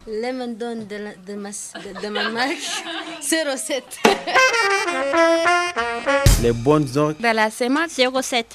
Lemon Don de ma marque 07. Les bonnes ondes de la SEMAC 07.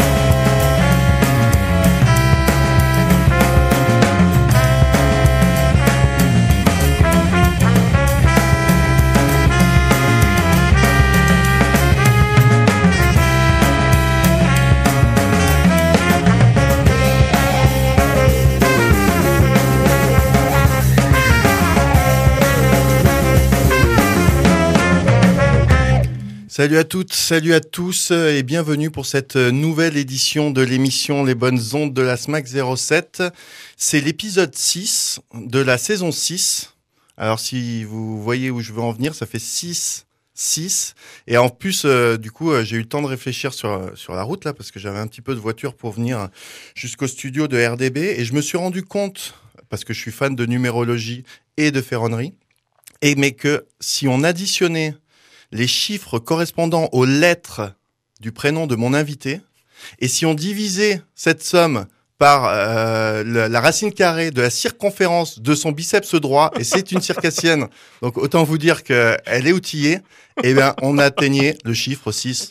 Salut à toutes, salut à tous et bienvenue pour cette nouvelle édition de l'émission Les Bonnes Ondes de la SMAC 07. C'est l'épisode 6 de la saison 6. Alors si vous voyez où je veux en venir, ça fait 6. Et en plus, du coup, j'ai eu le temps de réfléchir sur la route là, parce que j'avais un petit peu de voiture pour venir jusqu'au studio de RDB. Et je me suis rendu compte, parce que je suis fan de numérologie et de ferronnerie, mais que si on additionnait les chiffres correspondant aux lettres du prénom de mon invité, et si on divisait cette somme par la racine carrée de la circonférence de son biceps droit, et c'est une circassienne, donc autant vous dire qu'elle est outillée, eh bien on atteignait le chiffre 6,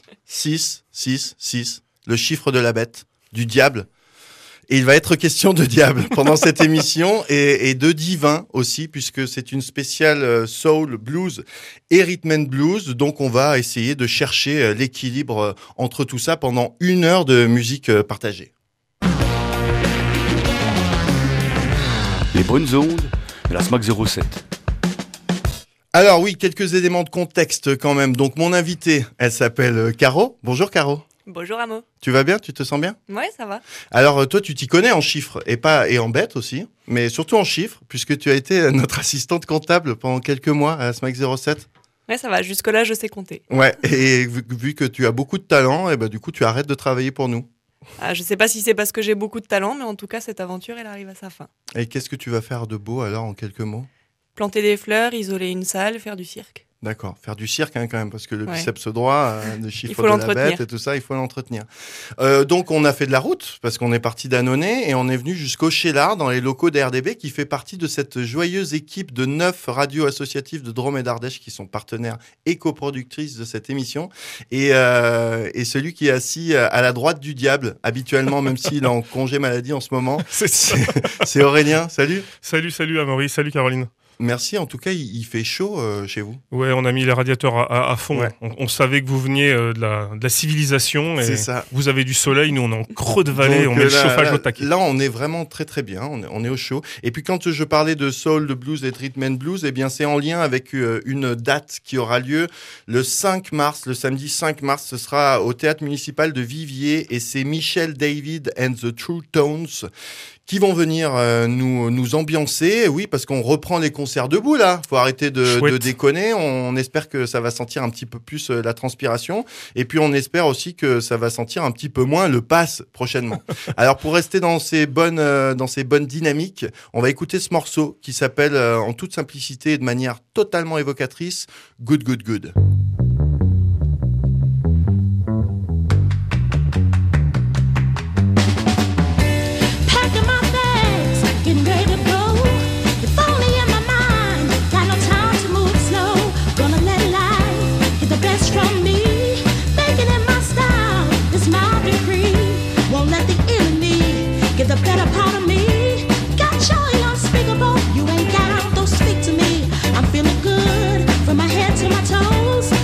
le chiffre de la bête, du diable. Et il va être question de diable pendant cette émission et de divin aussi, puisque c'est une spéciale soul, blues et rhythm and blues. Donc on va essayer de chercher l'équilibre entre tout ça pendant 1 heure de musique partagée. Les bonnes ondes de la SMAC 07. Alors oui, quelques éléments de contexte quand même. Donc mon invitée, elle s'appelle Caro. Bonjour Caro. Bonjour Amo. Tu vas bien? Tu te sens bien? Ouais, ça va. Alors toi, tu t'y connais en chiffres et en bêtes aussi, mais surtout en chiffres, puisque tu as été notre assistante comptable pendant quelques mois à la SMAC 07. Ouais, ça va. Jusque-là, je sais compter. Ouais, et vu que tu as beaucoup de talent, et ben du coup, tu arrêtes de travailler pour nous. Ah, je sais pas si c'est parce que j'ai beaucoup de talent, mais en tout cas, cette aventure, elle arrive à sa fin. Et qu'est-ce que tu vas faire de beau alors en quelques mots? Planter des fleurs, isoler une salle, faire du cirque. D'accord, faire du cirque quand même, parce que le biceps droit, le chiffre de la bête et tout ça, il faut l'entretenir. Donc on a fait de la route, parce qu'on est parti d'Annonay et on est venu jusqu'au Cheylard, dans les locaux d'RDB, qui fait partie de cette joyeuse équipe de 9 radios associatives de Drôme et d'Ardèche qui sont partenaires et coproductrices de cette émission. Et celui qui est assis à la droite du diable, habituellement, même s'il est en congé maladie en ce moment, c'est Aurélien. Salut. Salut Amaury, salut Caroline. Merci, en tout cas, il fait chaud chez vous. Ouais, on a mis les radiateurs à fond. Ouais. On savait que vous veniez de la civilisation. Et ça. Vous avez du soleil, nous on est en creux de vallée, donc, on met le chauffage au taquet. Là, on est vraiment très très bien, on est au chaud. Et puis quand je parlais de soul, de blues et de rhythm and blues, eh bien c'est en lien avec une date qui aura lieu le 5 mars, le samedi 5 mars. Ce sera au Théâtre Municipal de Viviers et c'est Michel David and the True Tones qui vont venir nous ambiancer. Oui, parce qu'on reprend les concerts debout, là. Faut arrêter de déconner. On espère que ça va sentir un petit peu plus la transpiration. Et puis, on espère aussi que ça va sentir un petit peu moins le pass prochainement. Alors, pour rester dans ces bonnes dynamiques, on va écouter ce morceau qui s'appelle, en toute simplicité et de manière totalement évocatrice, Good, Good, Good. The better part of me got joy unspeakable. You ain't got out, don't speak to me. I'm feeling good from my head to my toes.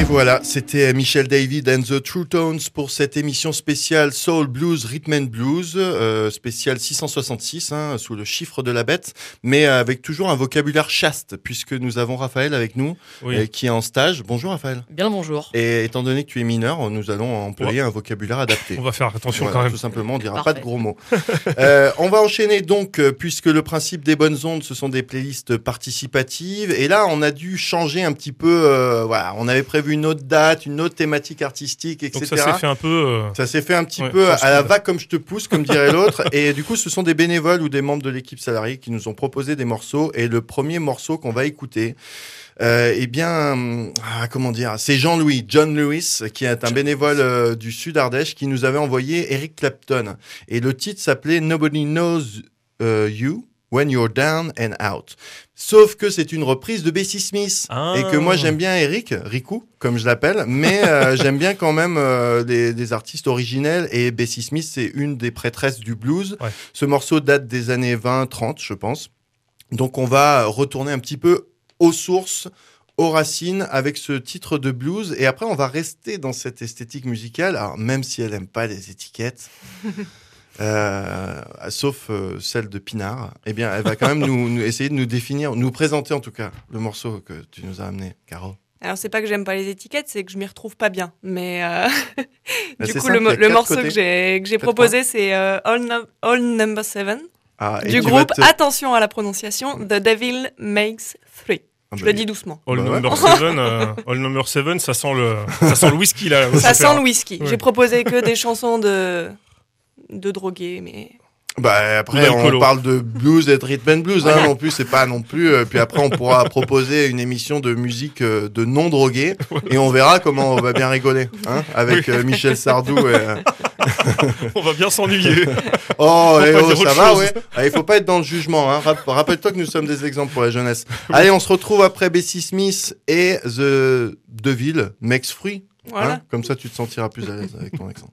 Voilà, c'était Michel David and the True Tones pour cette émission spéciale Soul Blues, Rhythm and Blues, spéciale 666, sous le chiffre de la bête, mais avec toujours un vocabulaire chaste, puisque nous avons Raphaël avec nous, qui est en stage. Bonjour Raphaël. Bien le bonjour. Et étant donné que tu es mineur, nous allons employer un vocabulaire adapté. On va faire attention voilà, quand même. Tout simplement, on dira Parfait. pas de gros mots. On va enchaîner donc, puisque le principe des bonnes ondes, ce sont des playlists participatives, et là, on a dû changer un petit peu, voilà, on avait prévu une autre date, une autre thématique artistique, etc. Donc ça s'est fait un peu... Ça s'est fait un petit peu à la va comme je te pousse, comme dirait l'autre. Et du coup, ce sont des bénévoles ou des membres de l'équipe salariée qui nous ont proposé des morceaux. Et le premier morceau qu'on va écouter, comment dire, c'est John Lewis, qui est un bénévole du Sud Ardèche, qui nous avait envoyé Eric Clapton. Et le titre s'appelait Nobody Knows You When You're Down and Out. Sauf que c'est une reprise de Bessie Smith. Et que moi j'aime bien Riku, comme je l'appelle, mais j'aime bien quand même des artistes originels, et Bessie Smith c'est une des prêtresses du blues. Ouais. Ce morceau date des années 20-30 je pense. Donc on va retourner un petit peu aux sources, aux racines avec ce titre de blues, et après on va rester dans cette esthétique musicale, alors même si elle aime pas les étiquettes. Sauf celle de Pinard, eh bien, elle va quand même nous essayer de nous définir, nous présenter en tout cas le morceau que tu nous as amené, Caro. Alors c'est pas que j'aime pas les étiquettes, c'est que je m'y retrouve pas bien. Mais du coup, le morceau que j'ai proposé, c'est All Number 7 du groupe. Attention à la prononciation, The Devil Makes Three. Je le dis doucement. All Number 7, ça sent le whisky là. Ça sent le whisky. Ouais. J'ai proposé que des chansons de drogués, mais... Bah après on parle de blues et de rhythm and blues non plus, c'est pas non plus puis après on pourra proposer une émission de musique de non drogués et on verra comment on va bien rigoler avec Michel Sardou on va bien s'ennuyer. Ça va il faut pas être dans le jugement rappelle-toi que nous sommes des exemples pour la jeunesse. Allez, on se retrouve après Bessie Smith et The Devil Makes Three. Voilà. Comme ça tu te sentiras plus à l'aise avec ton accent.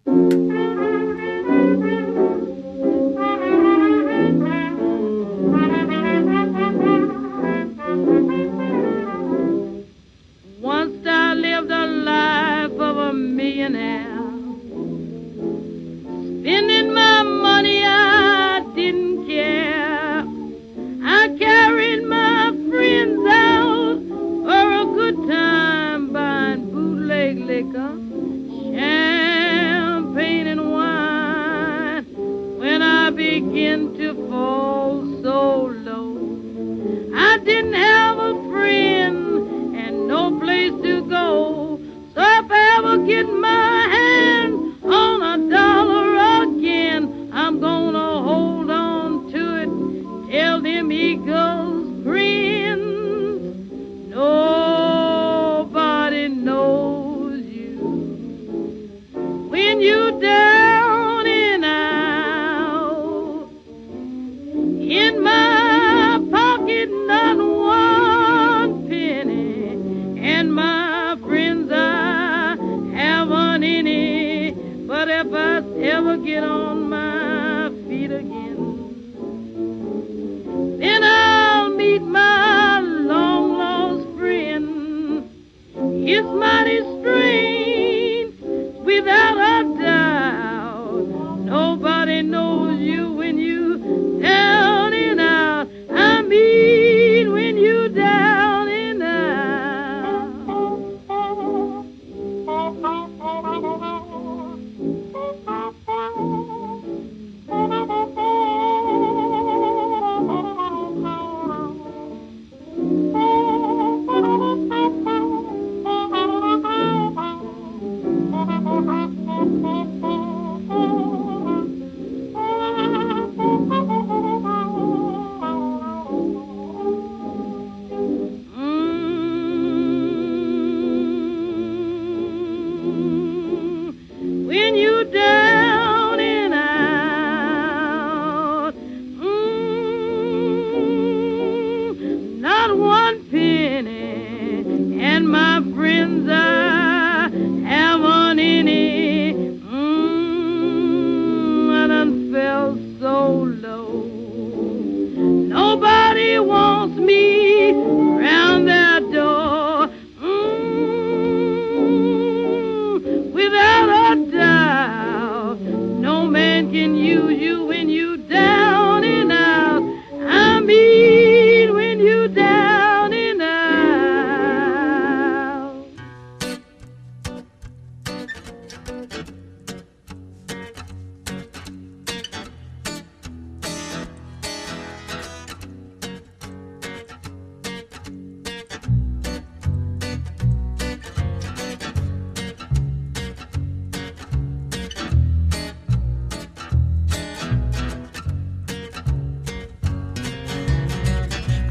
Spending my money, I didn't care. I carried my friends out for a good time, buying bootleg liquor, champagne and wine. When I began to fall so low, I didn't have a friend and no place to go. So if I ever get my hand on a dollar again, I'm gonna hold on to it till them eagles grin. Nobody knows you when you down and out. In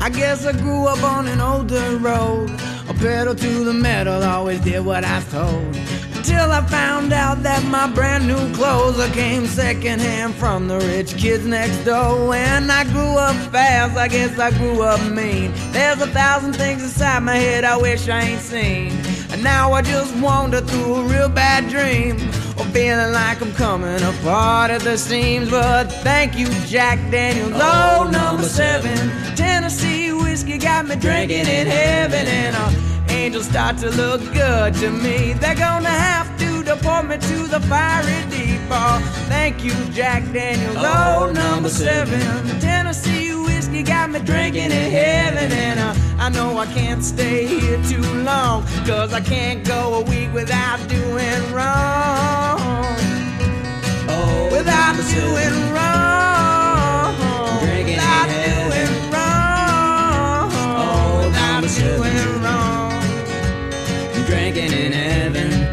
I guess I grew up on an old dirt road. A pedal to the metal, always did what I was told. Until I found out that my brand new clothes came secondhand from the rich kids next door. When I grew up fast, I guess I grew up mean. There's 1,000 things inside my head I wish I ain't seen. And now I just wander through a real bad dream, or feeling like I'm coming apart at the seams. But thank you, Jack Daniels, old number 7. Tennessee whiskey got me drinking in heaven, and angels start to look good to me. They're gonna have to deport me to the fiery deep. Oh, thank you, Jack Daniels, old number 7. Tennessee whiskey got me drinking in heaven, and I know I can't stay here too long, 'cause I can't go a week without doing wrong. Oh, without doing wrong. Without doing wrong. Oh, without doing wrong. Drinking in heaven.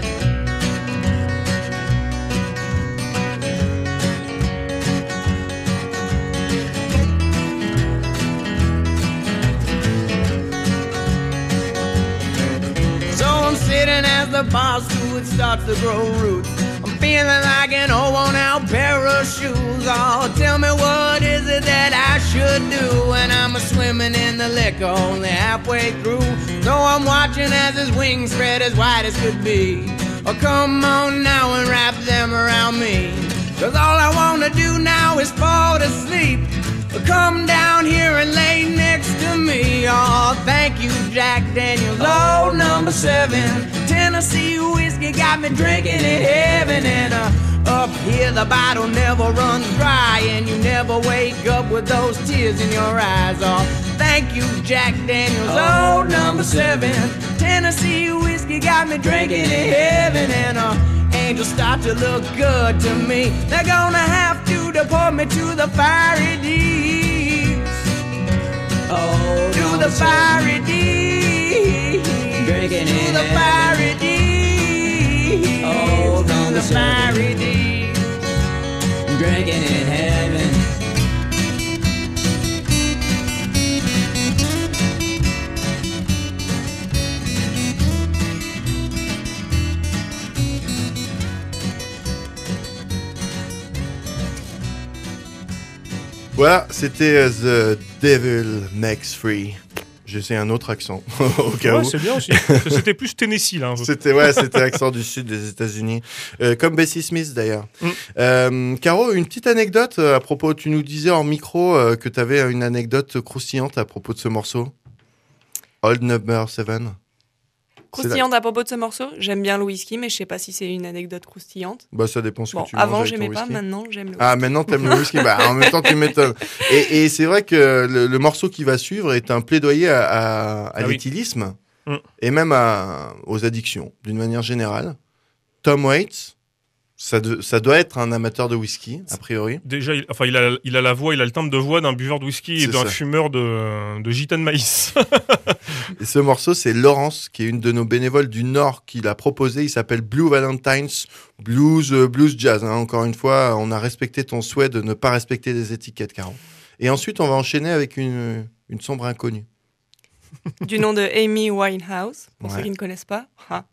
So I'm sitting as the bar stool, it starts to grow roots. I'm feeling like an old worn-out pair of shoes. Oh, tell me, what is it that I should do when I'm swimming in the liquor only halfway through? So I'm watching as his wings spread as wide as could be. Oh, come on now and wrap them around me, 'cause all I wanna do now is fall to sleep. Come down here and lay next to me. Oh, thank you, Jack Daniels, old number 7. Tennessee whiskey got me drinking in heaven, and up here the bottle never runs dry, and you never wake up with those tears in your eyes. Oh, thank you, Jack Daniels, old number 7. Tennessee whiskey got me drinking in heaven, and angels start to look good to me. They're gonna have to deport me to the fiery deeps. Oh, to the fiery deeps. Drinking to the fiery deeps. Oh, to the fiery deeps. Drinking in heaven. Voilà, c'était The Devil Makes Free. J'essaie un autre accent, au cas où. C'est bien aussi. C'était plus Tennessee, là. C'était l'accent du sud des États-Unis. Comme Bessie Smith, d'ailleurs. Caro, une petite anecdote à propos, tu nous disais en micro que tu avais une anecdote croustillante à propos de ce morceau. Old Number 7. Croustillante à propos de ce morceau, j'aime bien le whisky, mais je sais pas si c'est une anecdote croustillante. Bah, ça dépend ce que tu manges. Avant, j'aimais pas, maintenant, j'aime le whisky. Ah, maintenant, t'aimes le whisky. Bah, en même temps, tu m'étonnes. Et c'est vrai que le morceau qui va suivre est un plaidoyer à l'éthylisme et même aux addictions, d'une manière générale. Tom Waits, ça doit être un amateur de whisky, a priori. Déjà, il a la voix, il a le timbre de voix d'un buveur de whisky et d'un fumeur de gitane de maïs. Et ce morceau, c'est Laurence, qui est une de nos bénévoles du Nord, qui l'a proposé. Il s'appelle Blue Valentines, blues jazz. Encore une fois, on a respecté ton souhait de ne pas respecter des étiquettes, Caro. Et ensuite, on va enchaîner avec une sombre inconnue. Du nom de Amy Winehouse, pour ceux qui ne connaissent pas.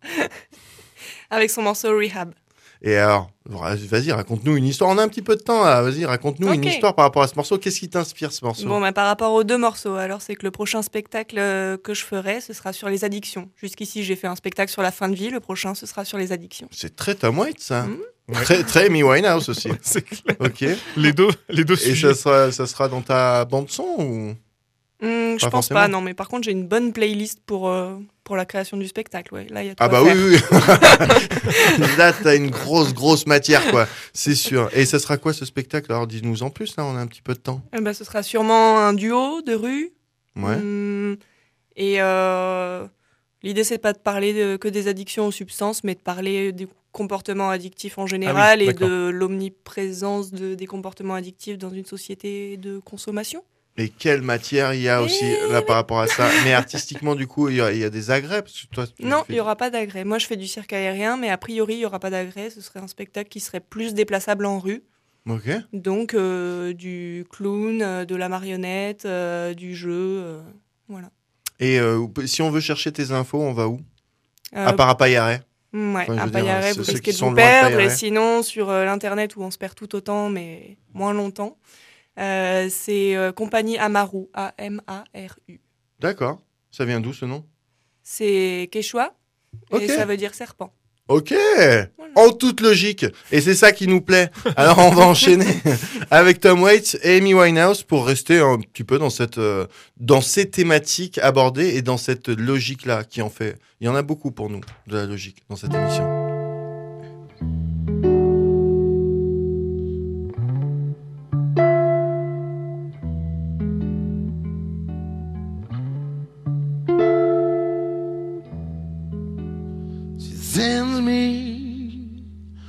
Avec son morceau Rehab. Et alors, vas-y, raconte-nous une histoire. On a un petit peu de temps là. Vas-y, raconte-nous une histoire par rapport à ce morceau. Qu'est-ce qui t'inspire, ce morceau ? Bon, par rapport aux deux morceaux, alors c'est que le prochain spectacle que je ferai, ce sera sur les addictions. Jusqu'ici, j'ai fait un spectacle sur la fin de vie. Le prochain, ce sera sur les addictions. C'est très Tom Waits, ça. Très Amy Winehouse aussi. C'est clair. Ok. Les deux Et ça sera dans ta bande-son ou... Je pense pas, non, mais par contre j'ai une bonne playlist pour la création du spectacle, ouais. Là il y a tout à faire. Oui. Là t'as une grosse matière, quoi, c'est sûr. Et ça sera quoi ce spectacle ? Alors dis-nous en plus, là on a un petit peu de temps. Ce sera sûrement un duo de rue. Ouais. Et l'idée c'est pas de parler que des addictions aux substances, mais de parler des comportements addictifs en général et de l'omniprésence des comportements addictifs dans une société de consommation. Et quelle matière il y a aussi là par rapport à ça. Mais artistiquement, du coup, il y a des agrès parce que toi, non, il n'y aura pas d'agrès. Moi, je fais du cirque aérien, mais a priori, il n'y aura pas d'agrès. Ce serait un spectacle qui serait plus déplaçable en rue. Ok. Donc du clown, de la marionnette, du jeu, voilà. Et si on veut chercher tes infos, on va où? À part à Paillarret. Ouais, à Paillarret, vous risquez de vous perdre. Et sinon, sur l'internet où on se perd tout autant, mais moins longtemps, c'est Compagnie Amaru, A-M-A-R-U. D'accord. Ça vient d'où ce nom? C'est quechua, et ça veut dire serpent. Ok, voilà. En toute logique. Et c'est ça qui nous plaît. Alors on va enchaîner avec Tom Waits et Amy Winehouse pour rester un petit peu dans ces thématiques abordées et dans cette logique-là qui en fait. Il y en a beaucoup pour nous, de la logique, dans cette émission. Sends me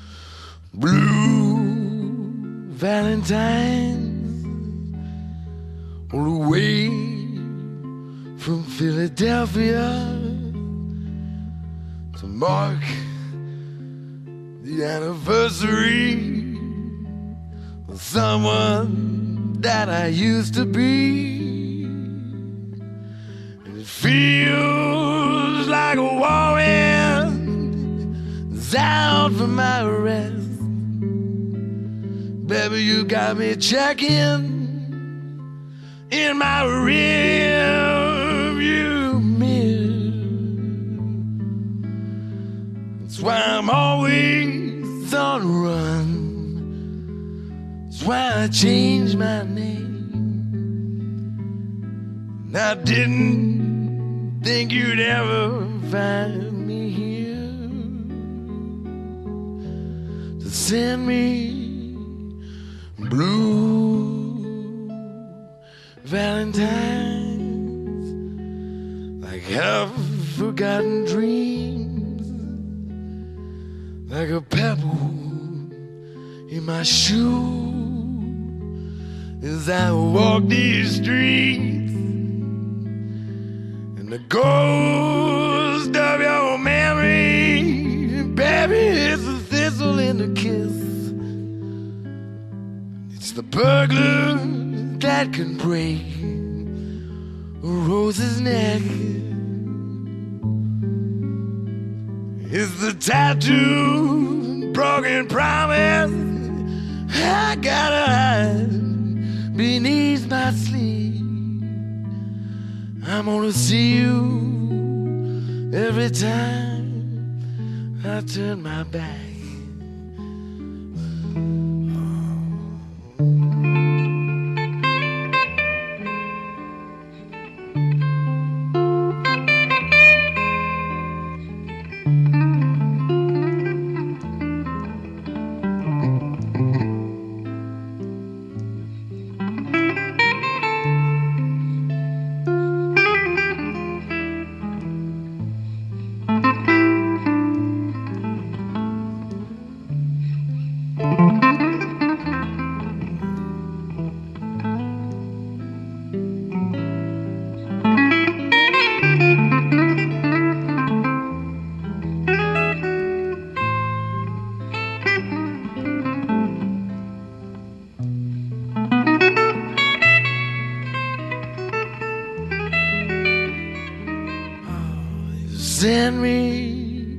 blue Valentines all the way from Philadelphia to mark the anniversary of someone that I used to be. And it feels like a whirlwind out for my rest. Baby, you got me checking in my rearview mirror. That's why I'm always on the run. That's why I changed my name. And I didn't think you'd ever find me here. Send me blue Valentines, like half-forgotten dreams, like a pebble in my shoe as I walk these streets, and the ghost of your memory, baby, it's a thistle in the kiss. It's the burglar that can break a rose's neck. It's the tattoo, broken promise I gotta hide beneath my sleeve. I'm gonna see you every time I turn my back. Send me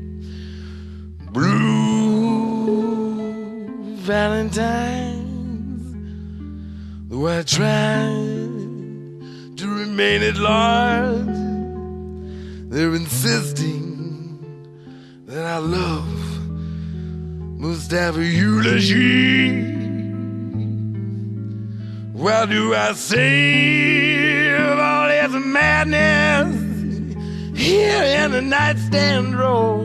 blue Valentines, though I try to remain at large. They're insisting that our love must have a eulogy. What do I say of all this madness here in the nightstand drawer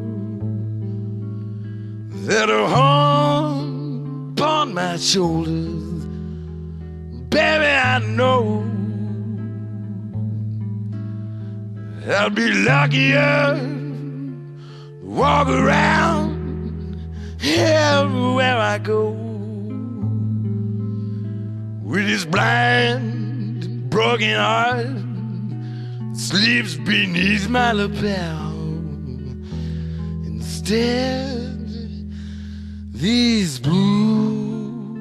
that are hung upon my shoulders? Baby, I know I'll be luckier to walk around everywhere I go with this blind, broken heart sleeps beneath my lapel. Instead, these blue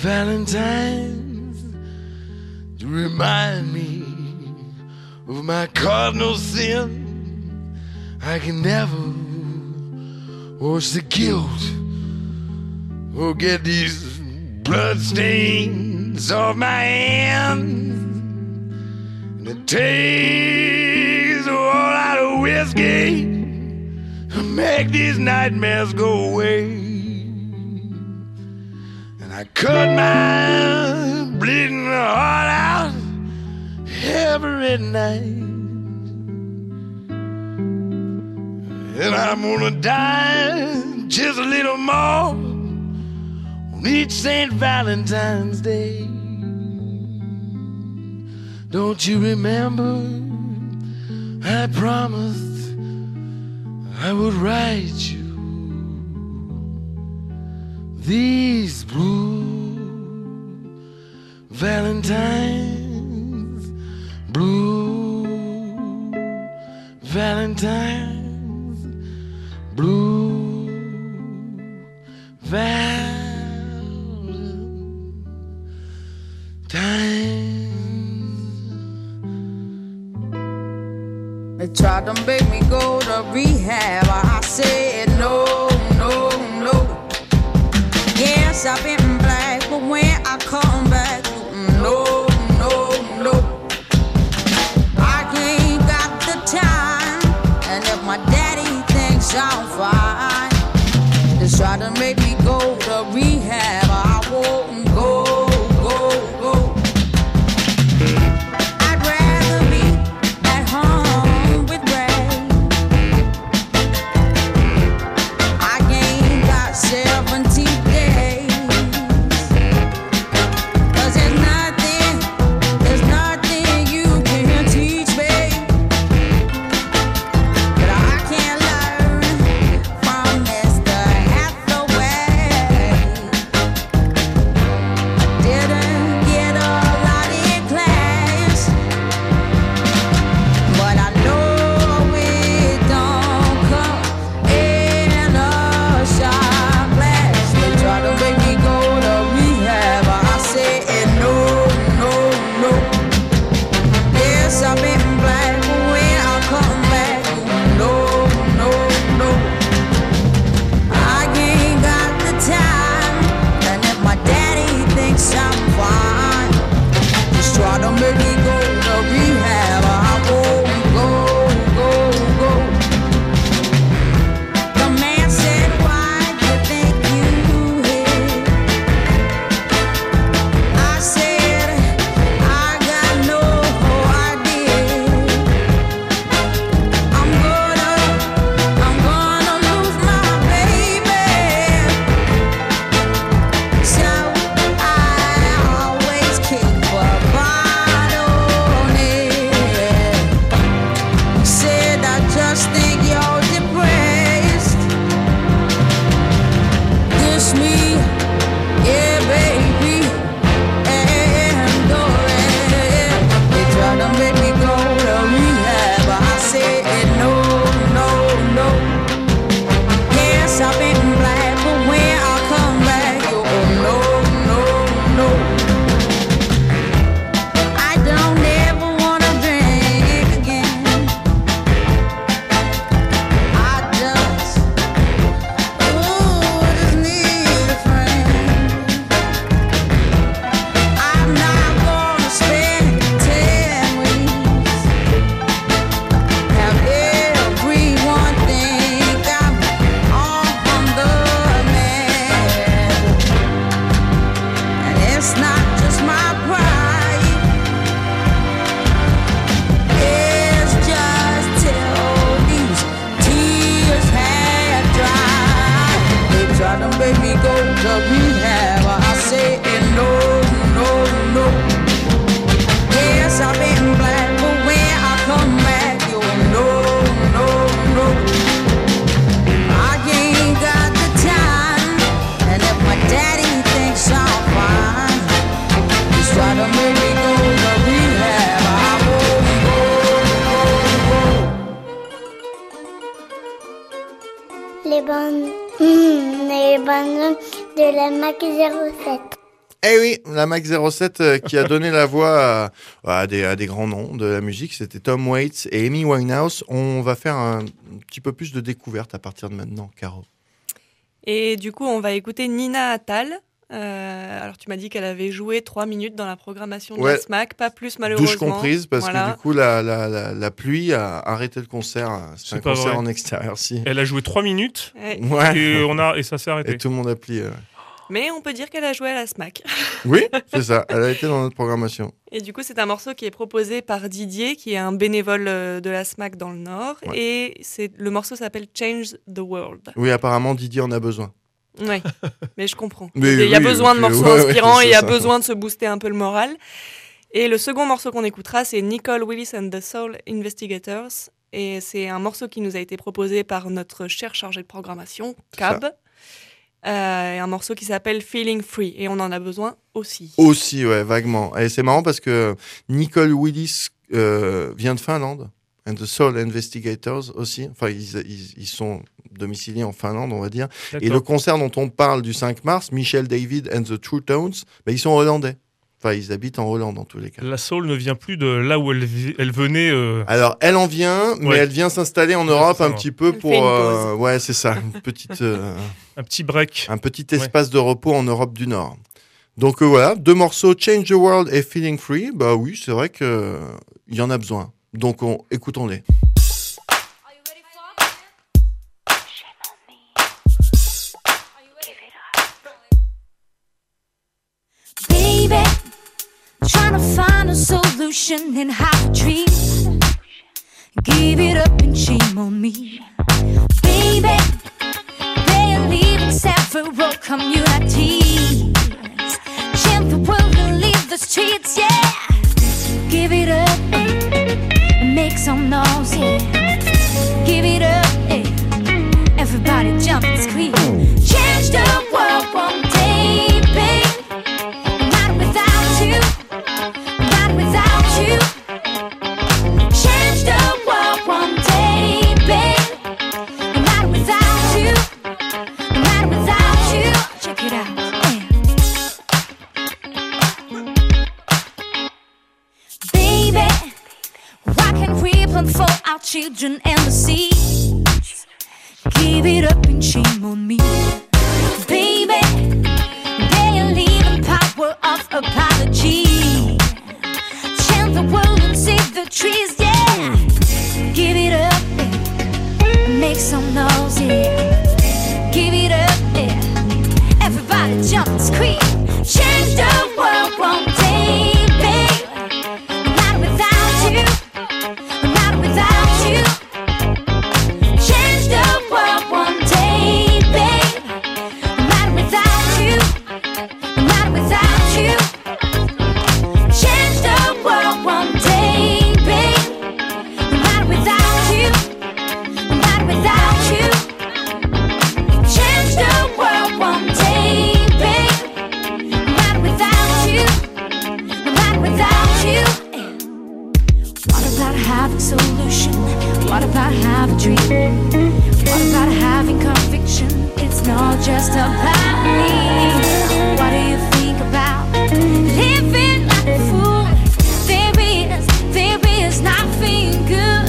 Valentine's to remind me of my cardinal sin. I can never wash the guilt or get these blood stains off my hands. And it takes a whole lot of whiskey to make these nightmares go away. And I cut my bleeding heart out every night. And I'm gonna die just a little more on each St. Valentine's Day. Don't you remember? I promised I would write you these blue Valentines, blue Valentines. Blue Valentine. They tried to make me go to rehab. I said no, no, no. Yes, I've been black, but when I come back, no, no, no. I ain't got the time, and if my daddy I'm fine. They try to make me go to rehab. I won't go, go, go. I'd rather be at home with Ray. I ain't got 70 days. 'Cause there's nothing you can teach me. But I can't learn from Mr. Hathaway. les bonnes de la MAC 07. Eh oui, la Mac 07 qui a donné la voix à des grands noms de la musique, c'était Tom Waits et Amy Winehouse. On va faire un petit peu plus de découvertes à partir de maintenant, Caro. Et du coup, on va écouter Nina Attal. Alors, tu m'as dit qu'elle avait joué 3 minutes dans la programmation de la SMAC, pas plus malheureusement. Douche comprise, parce que du coup, la pluie a arrêté le concert. C'est un concert en extérieur. Si. Elle a joué 3 minutes et ça s'est arrêté. Et tout le monde a plié. Mais on peut dire qu'elle a joué à la SMAC. Oui, c'est ça. Elle a été dans notre programmation. Et du coup, c'est un morceau qui est proposé par Didier, qui est un bénévole de la SMAC dans le Nord. Ouais. Et le morceau s'appelle Change the World. Oui, apparemment, Didier en a besoin. Oui, mais je comprends. Il y a besoin de morceaux inspirants et il y a besoin de se booster un peu le moral. Et le second morceau qu'on écoutera, c'est Nicole Willis and the Soul Investigators. Et c'est un morceau qui nous a été proposé par notre cher chargé de programmation, Cab. Un morceau qui s'appelle Feeling Free. Et on en a besoin aussi. Aussi, ouais, vaguement. Et c'est marrant parce que Nicole Willis vient de Finlande. And the Soul Investigators aussi. Enfin, ils sont domiciliés en Finlande, on va dire. D'accord. Et le concert dont on parle du 5 mars, Michel David and the True Tones, ils sont hollandais. Enfin, ils habitent en Hollande, en tous les cas. La soul ne vient plus de là où elle venait. Alors, elle en vient, mais elle vient s'installer en Europe un petit peu pour. Ouais, c'est ça. Une petite. Un petit break. Un petit espace de repos en Europe du Nord. Donc voilà, 2 morceaux, Change the World et Feeling Free. Bah oui, c'est vrai que il y en a besoin. Donc écoutons-les. Baby, trying to find a solution in how to treat. Give it up and shame on me. Baby, they're leaving several communities. Change the world and leave the streets, yeah. Give it up and make some noise, yeah. Give it up, yeah. Everybody jump and scream. Change the world one day, babe. Not without you, not without you. Change the world one day, babe. Not without you, not without you. Check it out. Baby, why can't we plan for our children and the sea? Give it up and shame on me. Baby, they are leaving power of apology. Change the world and save the trees, yeah. Give it up, yeah. Make some noise, yeah. Give it up, yeah. Everybody jump and scream. Change the world one day, babe. Not without you, not without you. Change the world one day, babe. Not without you, not without you. Change the world one day, babe. Not without you, not without you. Change the world one day, babe. Not without you, not without you. What about having solution? What about having dream? What about having conviction? It's not just about me. What do you think about living like a fool? There is nothing good.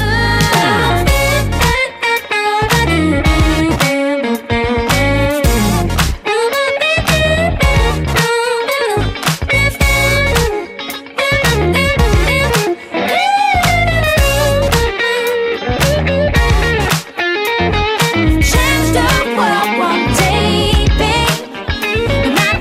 Change the world one day, babe. Not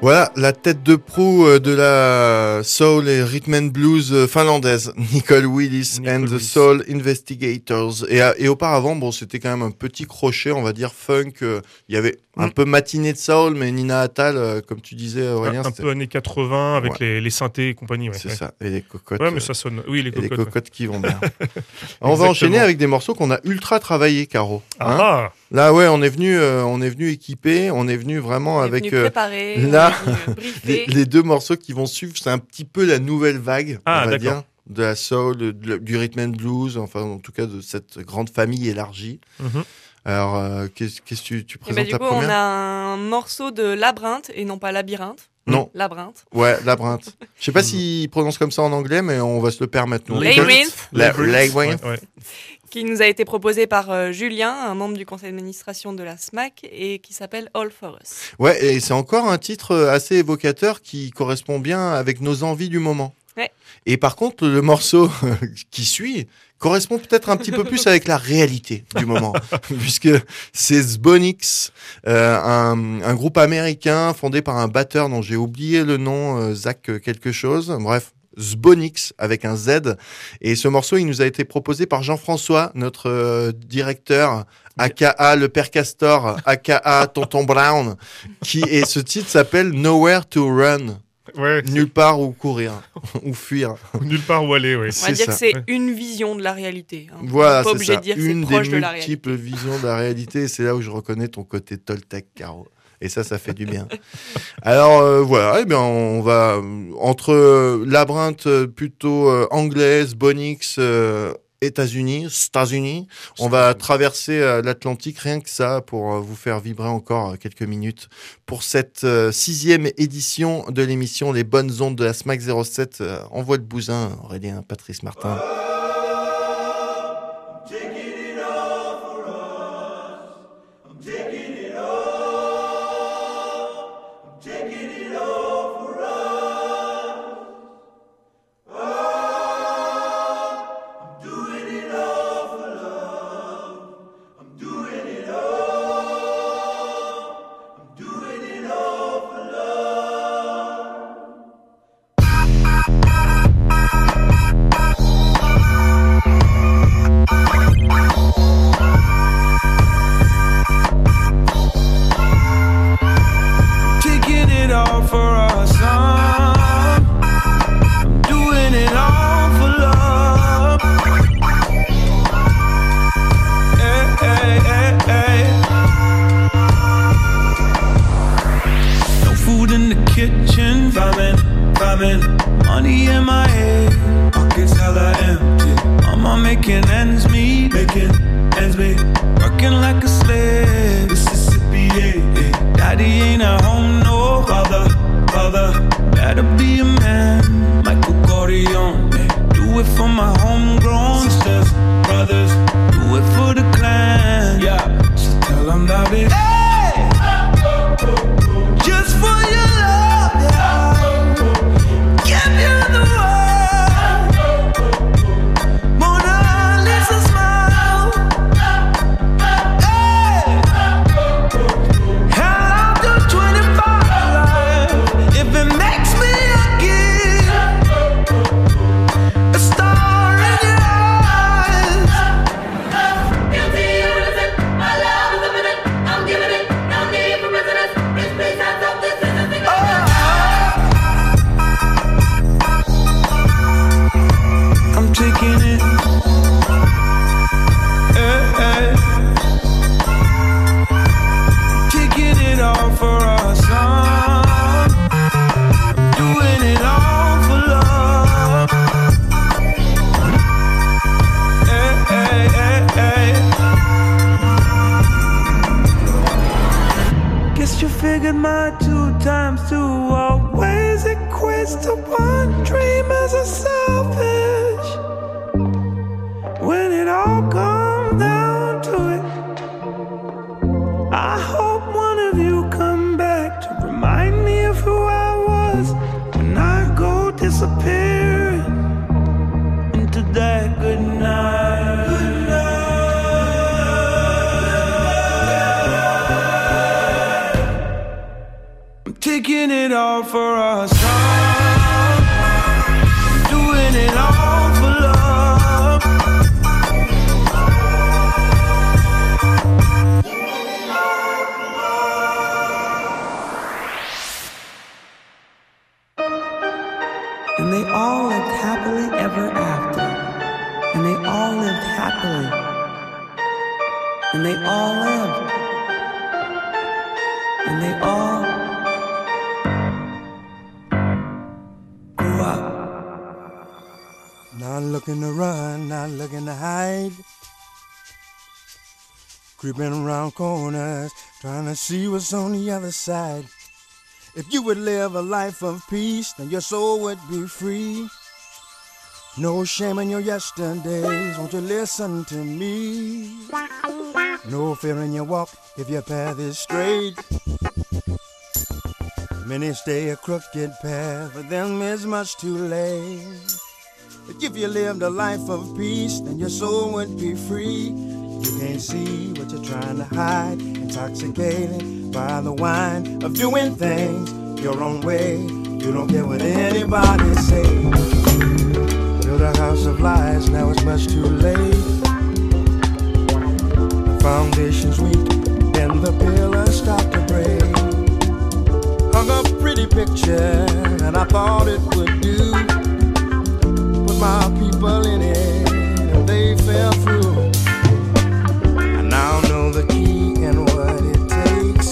Voilà, la tête de proue de la soul et rhythm and blues finlandaise, Nicole Willis and the Soul Investigators. Et auparavant, bon, c'était quand même un petit crochet, on va dire funk. Il y avait un peu matinée de soul, mais Nina Attal, comme tu disais, Aurélien, un peu années 80 avec les synthés et compagnie. Ouais, c'est ça, et les cocottes. Ouais, mais ça sonne. Oui, les cocottes. Et les cocottes qui vont bien. On va enchaîner avec des morceaux qu'on a ultra travaillés, Caro. Hein là, ouais, on est venu équipé, on est venu vraiment avec préparé, là les deux morceaux qui vont suivre, c'est un petit peu la nouvelle vague, on va dire, de la soul, du rhythm and blues, enfin en tout cas de cette grande famille élargie. Alors, qu'est-ce que tu présentes la première ? On a un morceau de Labyrinthe et non pas Labyrinthe. Non. Labyrinthe. Ouais, Labyrinthe. Je sais pas s'ils prononcent comme ça en anglais, mais on va se le permettre. Labyrinthe. Labyrinthe. Qui nous a été proposé par Julien, un membre du conseil d'administration de la SMAC, et qui s'appelle All for Us. Ouais, et c'est encore un titre assez évocateur qui correspond bien avec nos envies du moment. Ouais. Et par contre, le morceau qui suit correspond peut-être un petit peu plus avec la réalité du moment, puisque c'est Zbonix, un groupe américain fondé par un batteur dont j'ai oublié le nom, Zach quelque chose, bref. Zbonix avec un Z, et ce morceau il nous a été proposé par Jean-François, notre directeur, aka le Père Castor, aka Tonton Brown, et ce titre s'appelle Nowhere to Run. Ouais, nulle part où courir ou fuir. Nulle part où aller, oui. On va dire que c'est une vision de la réalité. Hein. Voilà, pas obligé de dire que c'est proche de la réalité. Une des multiples visions de la réalité, c'est là où je reconnais ton côté Toltec, Caro. Et ça fait du bien. Alors voilà, eh bien on va entre Labyrinthe plutôt anglaise, Bonix États-Unis, on va traverser l'Atlantique, rien que ça, pour vous faire vibrer encore quelques minutes pour cette 6e édition de l'émission Les Bonnes Ondes de la SMAC 07. Envoie le bousin, Aurélien, Patrice Martin. Taking Doing it all for a song, doing it all for love. And they all lived happily ever after. And they all lived happily. And they all lived. And they all grew up. Not looking to run, not looking to hide. Creeping around corners, trying to see what's on the other side. If you would live a life of peace, then your soul would be free. No shame in your yesterdays, won't you listen to me? No fear in your walk if your path is straight. Many stay a crooked path, but them is much too late. But if you lived a life of peace, then your soul would be free. You can't see what you're trying to hide, intoxicated by the wine of doing things your own way. You don't care what anybody say. Build a house of lies, now it's much too late. The foundation's weak, and the pillars start to break. Hung a pretty picture, and I thought it would do. Put my people in it, and they fell through. I now know the key and what it takes.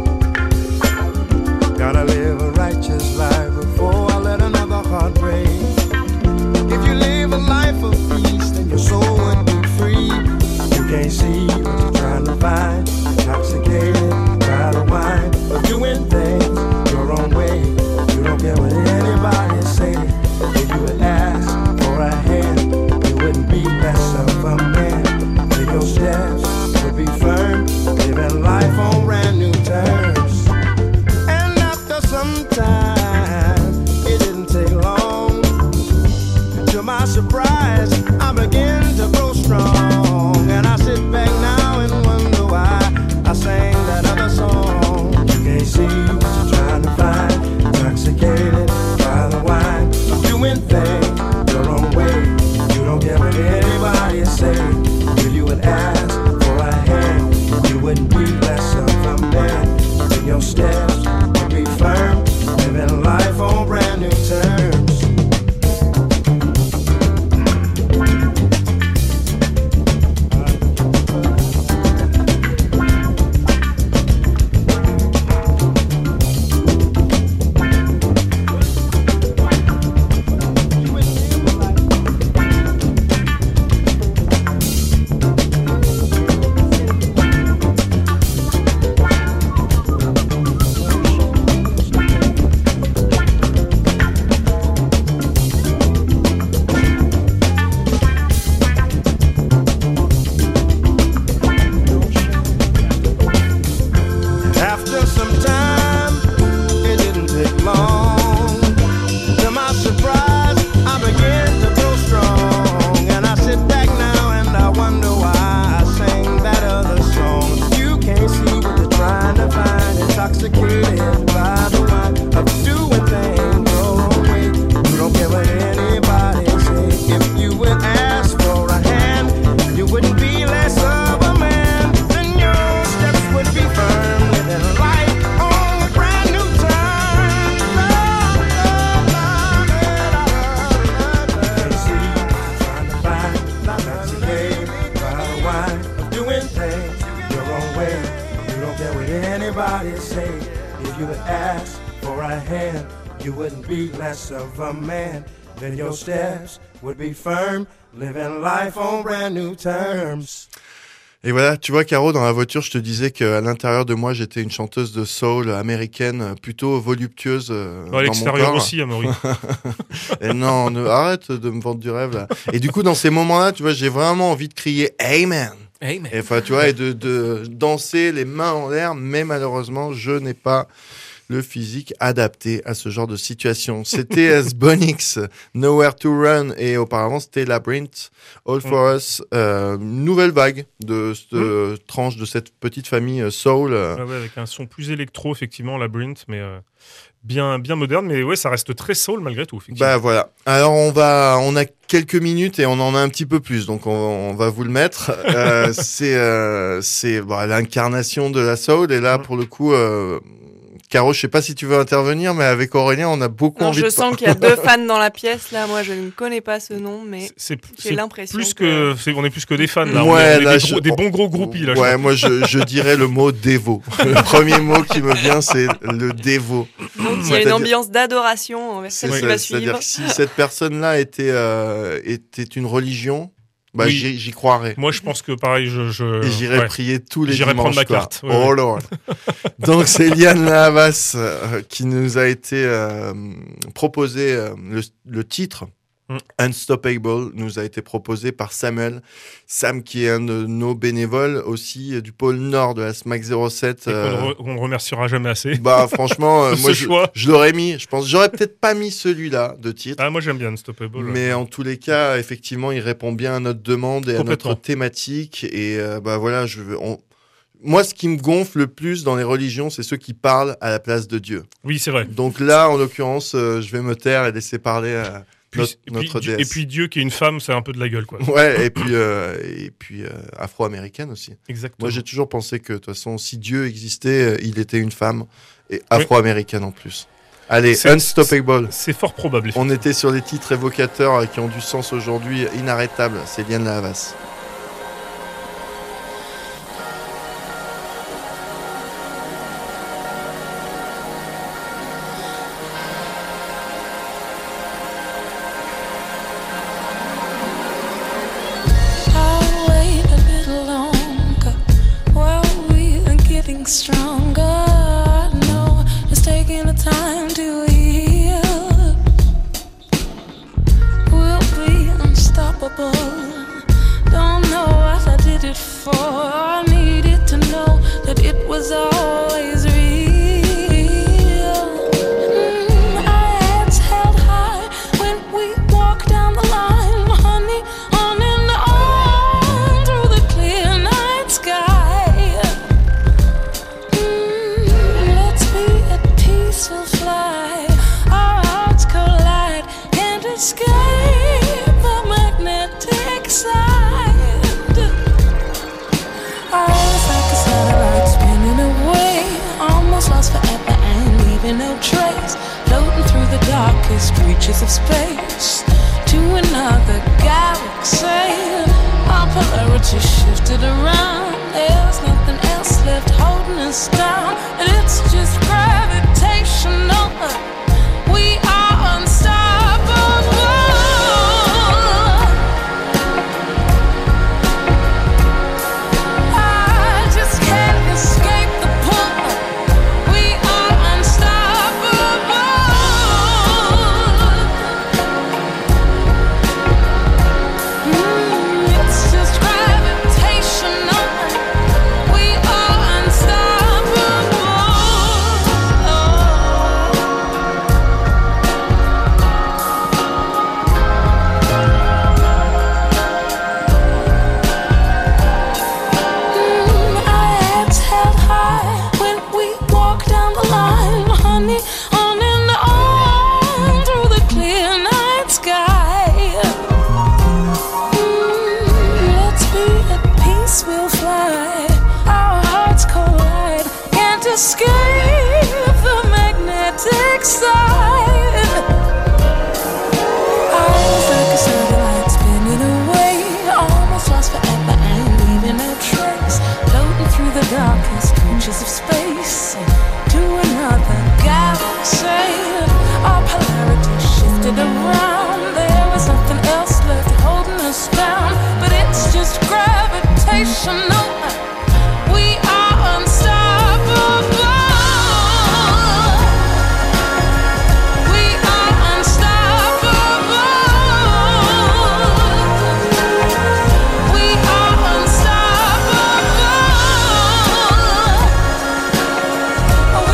Gotta live a righteous life before I let another heart break. If you live a life of peace, then your soul would be free. You can't see what you're trying to find, intoxicated by the wine of doing things your own way. You don't care what anybody say. If you would ask for a hand, you wouldn't be less of a man. If your steps would be firm, living life on brand new terms. And after some time, it didn't take long. To my surprise, I begin to grow strong. And I sit back now and wonder why I sang that other song. You can't see what you're trying to find, intoxicated by the wine of doing things your own way. You don't care what anybody say. If you would ask for a hand, you wouldn't be less of a man. Then your steps would be firm, living life on brand new terms. Of a man, then your steps would be firm, living life on brand new terms. Et voilà, tu vois, Caro, dans la voiture, je te disais qu'à l'intérieur de moi, j'étais une chanteuse de soul américaine plutôt voluptueuse. Dans l'extérieur aussi, Amaury. Et non, arrête de me vendre du rêve, là. Et du coup, dans ces moments-là, tu vois, j'ai vraiment envie de crier Amen. Amen. Et enfin, tu vois, et de danser les mains en l'air, mais malheureusement, je n'ai pas le physique adapté à ce genre de situation. C'était Sbonix, Nowhere to Run, et auparavant c'était Labyrinth, All for Us. Nouvelle vague de cette tranche de cette petite famille soul. Ouais, avec un son plus électro, effectivement, Labyrinth, mais bien moderne, mais ouais, ça reste très soul malgré tout. Bah voilà. Alors on a quelques minutes et on en a un petit peu plus, donc on va vous le mettre. C'est l'incarnation de la soul, et là pour le coup. Caro, je sais pas si tu veux intervenir, mais avec Aurélien, on a beaucoup envie de... Je sens qu'il y a 2 fans dans la pièce, là. Moi, je ne connais pas ce nom, mais j'ai l'impression on est plus que des fans, là. Ouais, on est des bons gros groupies, là. Ouais, moi, je dirais le mot dévot. Le premier mot qui me vient, c'est le dévot. Donc, il y a une ambiance d'adoration envers celle qui va suivre. C'est-à-dire que si cette personne-là était une religion... Bah, oui. J'y croirais. Moi, je pense que pareil, et j'irais prier tous les dimanches. J'irais prendre ma carte. Ouais, oh Lord. Donc, c'est Liane Havas qui nous a été proposé le titre. Unstoppable nous a été proposé par Samuel. Sam, qui est un de nos bénévoles aussi du pôle nord de la SMAC 07. On ne remerciera jamais assez. Bah, franchement, moi, je l'aurais mis. Je pense, j'aurais peut-être pas mis celui-là de titre. Ah, moi, j'aime bien Unstoppable. Mais en tous les cas, effectivement, il répond bien à notre demande et à notre thématique. Et bah voilà, moi, ce qui me gonfle le plus dans les religions, c'est ceux qui parlent à la place de Dieu. Oui, c'est vrai. Donc là, en l'occurrence, je vais me taire et laisser parler notre déesse. Et puis Dieu qui est une femme, c'est un peu de la gueule, quoi. Ouais, et puis afro-américaine aussi. Exactement. Moi, j'ai toujours pensé que de toute façon, si Dieu existait, il était une femme et afro-américaine en plus. Allez, Unstoppable. C'est fort probable. On était sur des titres évocateurs qui ont du sens aujourd'hui, inarrêtables. C'est Liane Havas. Stronger, no, it's taking the time to heal. We'll be unstoppable. Don't know what I did it for. I needed to know that it was always real. Our heads held high when we walked down the line, honey, on and on through the clear night sky. We'll fly, our hearts collide, can't escape the magnetic side. I was like a satellite spinning away, almost lost forever and leaving no trace, floating through the darkest reaches of space to another galaxy. Our polarity shifted around, there's nothing else left holding us down, and it's just gravitational. We are unstoppable. I just can't escape the pull. We are unstoppable. It's just gravitational. We are unstoppable. Our heads held high when we walked down the line, honey, on and on through the clear night sky. Let's be at peace, we'll fly. Our hearts collide, can't escape the magnetic side. I was like a satellite spinning away, almost lost forever and leaving no trace, floating through the darkest reaches of space to another galaxy. Our polarity shifted around, there was nothing else left holding us down, but it's just gravitational. We are unstoppable. We are unstoppable. We are unstoppable.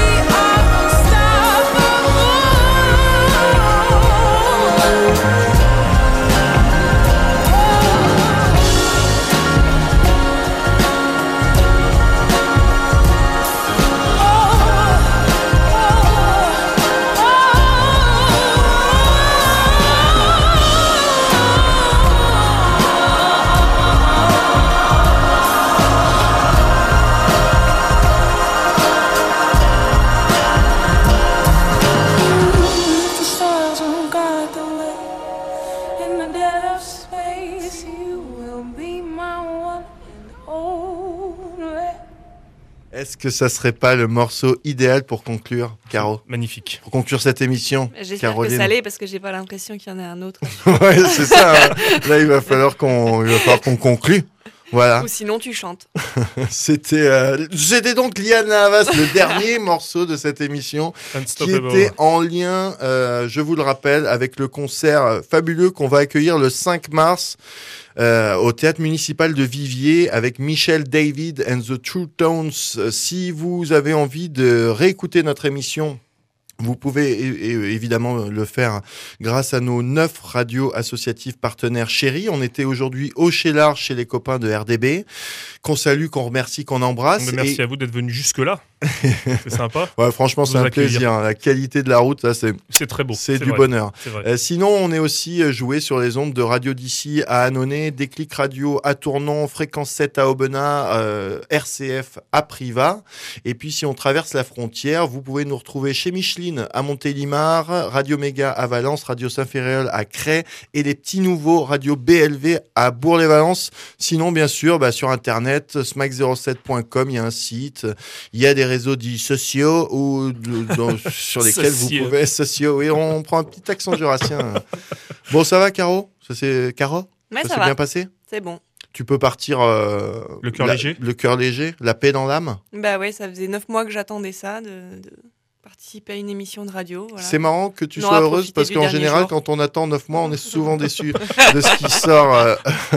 Est-ce que ça serait pas le morceau idéal pour conclure, Caro? Magnifique. Pour conclure cette émission, j'espère Caroline. Que ça l'est, parce que j'ai pas l'impression qu'il y en ait un autre. Ouais, c'est ça. Hein. Là, il va falloir qu'on conclue. Voilà. Ou sinon, tu chantes. C'était donc Liane Havas, le dernier morceau de cette émission, qui était en lien, je vous le rappelle, avec le concert fabuleux qu'on va accueillir le 5 mars au Théâtre Municipal de Viviers avec Michel David and the True Tones. Si vous avez envie de réécouter notre émission, vous pouvez évidemment le faire grâce à nos 9 radios associatives partenaires chéris. On était aujourd'hui au Chélar chez les copains de RDB, qu'on salue, qu'on remercie, qu'on embrasse. Mais merci à vous d'être venus jusque-là. C'est sympa. Ouais, franchement, c'est un plaisir. La qualité de la route, ça, c'est très beau. C'est du bonheur. Sinon, on est aussi joué sur les ondes de Radio d'ici à Annonay, Déclic Radio à Tournon, Fréquence 7 à Aubenas, RCF à Privas. Et puis, si on traverse la frontière, vous pouvez nous retrouver chez Micheline à Montélimar, Radio Méga à Valence, Radio Saint-Féréol à Cray et les petits nouveaux Radio BLV à Bourg-les-Valences. Sinon, bien sûr, sur Internet, smack07.com, il y a un site, il y a des réseaux dits sociaux ou sur lesquels vous pouvez... Sociaux, oui, on prend un petit accent jurassien. Bon, ça va, Caro? Caro? Ouais, ça s'est va. Bien passé? C'est bon. Tu peux partir... le cœur léger? Le cœur léger, la paix dans l'âme? Bah ouais, ça faisait 9 mois que j'attendais ça, de participer à une émission de radio. Voilà. C'est marrant que tu sois heureuse parce qu'en général, quand on attend 9 mois, on est souvent déçu de ce qui sort.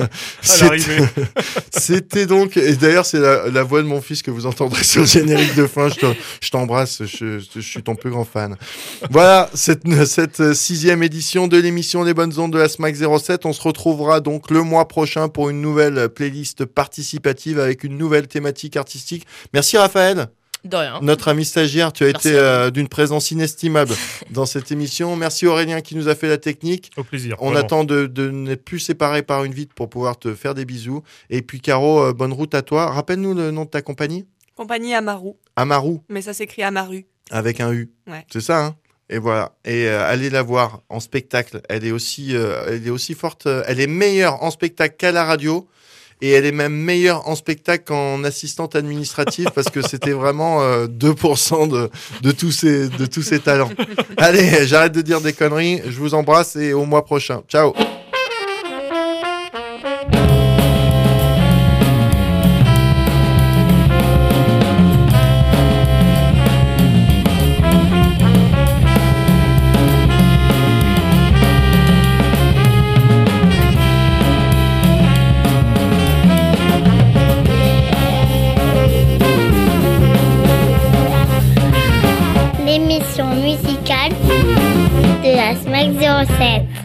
C'était donc, et d'ailleurs, c'est la voix de mon fils que vous entendrez sur le générique de fin. Je t'embrasse, je suis ton plus grand fan. Voilà, cette 6e édition de l'émission Les Bonnes Ondes de la SMAC 07. On se retrouvera donc le mois prochain pour une nouvelle playlist participative avec une nouvelle thématique artistique. Merci Raphaël. De rien. Notre ami stagiaire, tu as été d'une présence inestimable dans cette émission. Merci Aurélien qui nous a fait la technique. Au plaisir. On attend de n'être plus séparés par une vitre pour pouvoir te faire des bisous. Et puis Caro, bonne route à toi. Rappelle-nous le nom de ta compagnie. Compagnie Amaru. Amaru. Mais ça s'écrit Amaru. Avec un U. Ouais. C'est ça, hein? Et voilà. Et allez la voir en spectacle. Elle est aussi forte. Elle est meilleure en spectacle qu'à la radio. Et elle est même meilleure en spectacle qu'en assistante administrative parce que c'était vraiment 2% de tous ces talents. Allez, j'arrête de dire des conneries. Je vous embrasse et au mois prochain. Ciao. Musicale de la SMAC 07.